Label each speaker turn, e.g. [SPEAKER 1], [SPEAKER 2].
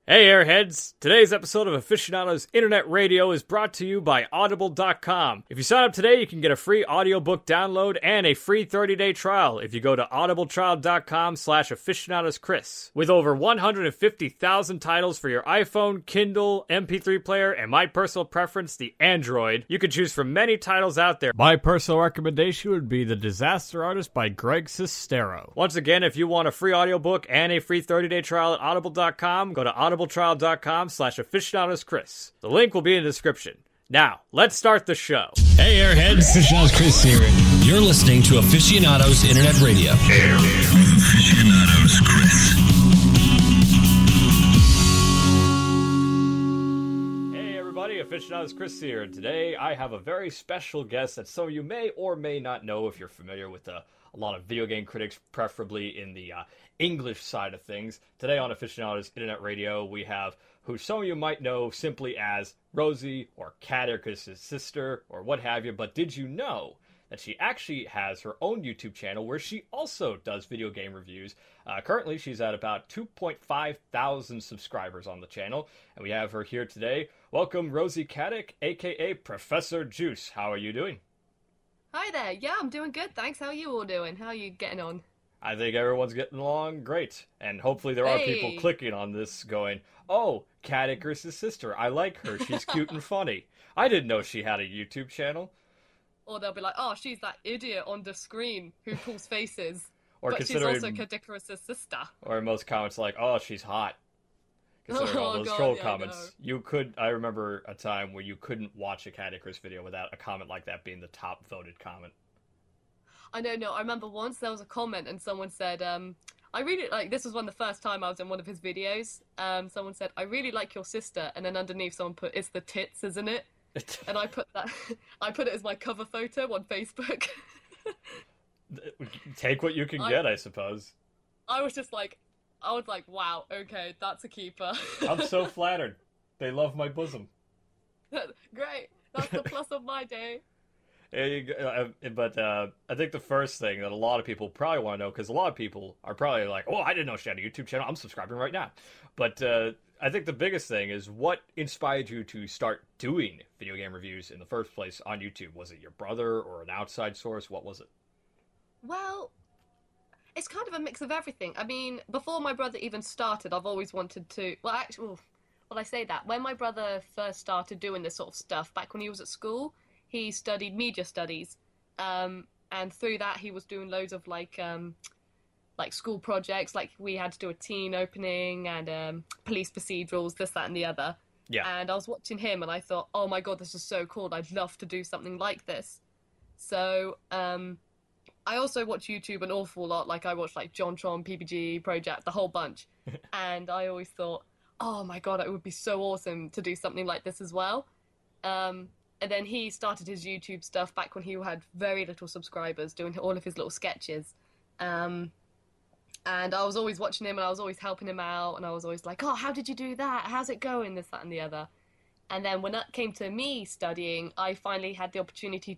[SPEAKER 1] Hey Airheads! Today's episode of Aficionados Internet Radio is brought to you by Audible.com. If you sign up today, you can get a free audiobook download and a free 30-day trial if you go to audibletrial.com/aficionadoschris. With over 150,000 titles for your iPhone, Kindle, MP3 player, and my personal preference, the Android, you can choose from many titles out there. My personal recommendation would be The Disaster Artist by Greg Sestero. Once again, if you want a free audiobook and a free 30-day trial at Audible.com, go to audibletrial.com/aficionadoschris. The link will be in the description. Now, let's start the show.
[SPEAKER 2] Hey Airheads, Aficionados Chris here. You're listening to Aficionados Internet Radio. Aficionados Chris.
[SPEAKER 1] Hey everybody, Aficionados Chris here. Today I have a very special guest that some of you may or may not know if you're familiar with a lot of video game critics, preferably in the English side of things. Today on Aficionados Internet Radio, we have who some of you might know simply as Rosie or Catechus' sister or what have you, but did you know that she actually has her own YouTube channel where she also does video game reviews? Currently, she's at about 2.5 thousand subscribers on the channel, and we have her here today. Welcome, Rosie Caddick, a.k.a. Professor Juice. How are you doing?
[SPEAKER 3] Hi there. Yeah, I'm doing good, thanks. How are you all doing? How are you getting on?
[SPEAKER 1] I think everyone's getting along great, and hopefully there are people clicking on this going, oh, Catechus' sister, I like her, she's cute and funny. I didn't know she had a YouTube channel.
[SPEAKER 3] Or they'll be like, oh, she's that idiot on the screen who pulls faces,
[SPEAKER 1] or
[SPEAKER 3] but she's also Catechus' sister.
[SPEAKER 1] Or most comments like, oh, she's hot. Considering all those troll comments. I remember a time where you couldn't watch a Catechus video without a comment like that being the top voted comment.
[SPEAKER 3] I know, I remember once there was a comment and someone said, I really like, this was the first time I was in one of his videos, someone said, I really like your sister, and then underneath someone put, it's the tits, isn't it? And I put it as my cover photo on Facebook.
[SPEAKER 1] Take what you can get, I suppose.
[SPEAKER 3] I was like, wow, okay, that's a keeper.
[SPEAKER 1] I'm so flattered. They love my bosom.
[SPEAKER 3] Great, that's the plus of my day.
[SPEAKER 1] But I think the first thing that a lot of people probably want to know, because a lot of people are probably like, oh, I didn't know she had a YouTube channel, I'm subscribing right now. But I think the biggest thing is what inspired you to start doing video game reviews in the first place on YouTube? Was it your brother or an outside source? What was it?
[SPEAKER 3] Well, it's kind of a mix of everything. I mean, before my brother even started, I've always wanted to... Well, actually, I say that. When my brother first started doing this sort of stuff, back when he was at school, he studied media studies, and through that he was doing loads of like school projects, like we had to do a teen opening and police procedurals, this, that and the other.
[SPEAKER 1] Yeah.
[SPEAKER 3] And I was watching him and I thought, oh my god, this is so cool, I'd love to do something like this. So I also watch YouTube an awful lot, like I watch like JonTron, PBG, Project, the whole bunch. And I always thought, oh my god, it would be so awesome to do something like this as well. And then he started his YouTube stuff back when he had very little subscribers, doing all of his little sketches. And I was always watching him and I was always helping him out. And I was always like, oh, how did you do that? How's it going? This, that and the other. And then when it came to me studying, I finally had the opportunity